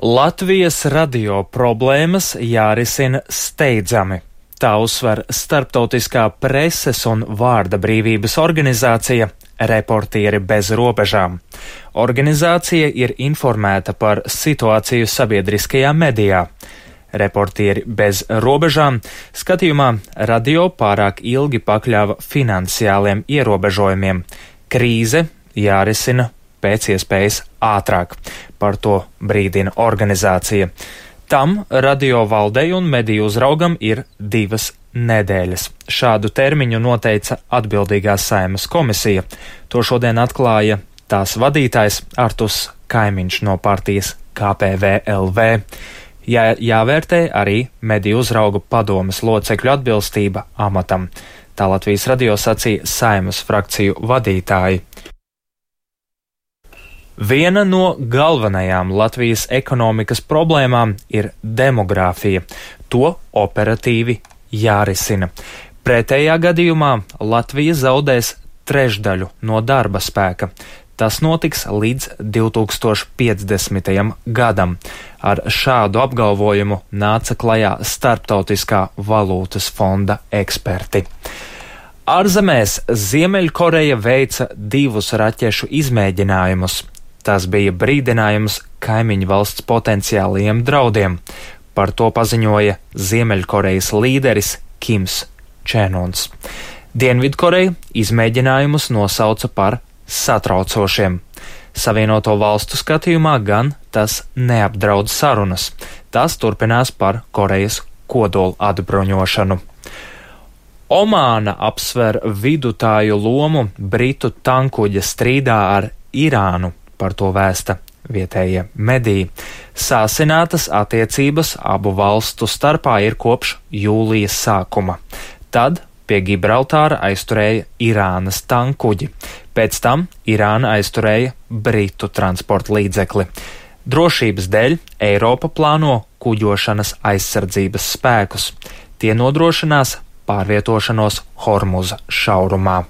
Latvijas radio problēmas jārisina steidzami. Tā uzsver Starptautiskā preses un vārda brīvības organizācija Reportieri bez robežām. Organizācija ir informēta par situāciju sabiedriskajā medijā. Reportieri bez robežām skatījumā radio pārāk ilgi pakļāva finansiāliem ierobežojumiem. Krīze jārisina pēc iespējas ātrāk. Par to brīdina organizācija. Tam radio valdei un mediju uzraugam ir 2 nedēļas. Šādu termiņu noteica atbildīgā Saeimas komisija. To šodien atklāja tās vadītājs Arturs Kaimiņš no partijas KPVLV. Jāvērtē arī mediju uzraugu padomes locekļu atbilstība amatam. Tā Latvijas radio sacīja Saeimas frakciju vadītāji. Viena no galvenajām Latvijas ekonomikas problēmām ir demogrāfija. To operatīvi jārisina. Pretējā gadījumā Latvija zaudēs trešdaļu no darba spēka. Tas notiks līdz 2050. gadam. Ar šādu apgalvojumu nāca klajā Starptautiskā valūtas fonda eksperti. Ārzemēs Ziemeļkoreja veica 2 raķešu izmēģinājumus. Tas bija brīdinājums kaimiņu valsts potenciālajiem draudiem. Par to paziņoja Ziemeļkorejas līderis Kims Čenuns. Dienvidkoreja izmēģinājumus nosauca par satraucošiem. Savienoto valstu skatījumā gan tas neapdraud sarunas. Tas turpinās par Korejas kodola atbruņošanu. Omāna apsver vidutāju lomu Britu tankuģa strīdā ar Irānu. Par to vēsta vietējie mediji. Sāsinātas attiecības abu valstu starpā ir kopš jūlijas sākuma. Tad pie Gibraltāra aizturēja Irānas tankuģi. Pēc tam Irāna aizturēja Britu transporta līdzekli. Drošības dēļ Eiropa plāno kuģošanas aizsardzības spēkus. Tie nodrošinās pārvietošanos Hormuza šaurumā.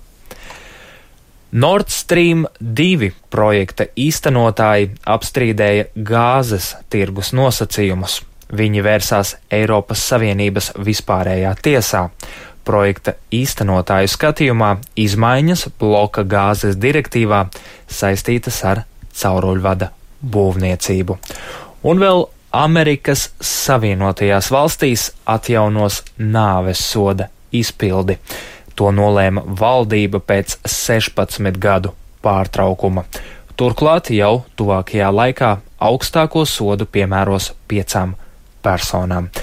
Nord Stream 2 projekta īstenotāji apstrīdēja gāzes tirgus nosacījumus. Viņi vērsās Eiropas Savienības vispārējā tiesā. Projekta īstenotāju skatījumā izmaiņas bloka gāzes direktīvā saistītas ar cauruļvada būvniecību. Un vēl Amerikas Savienotajās valstīs atjaunos nāves soda izpildi. To nolēma valdība pēc 16 gadu pārtraukuma. Turklāt jau tuvākajā laikā augstāko sodu piemēros 5 personām.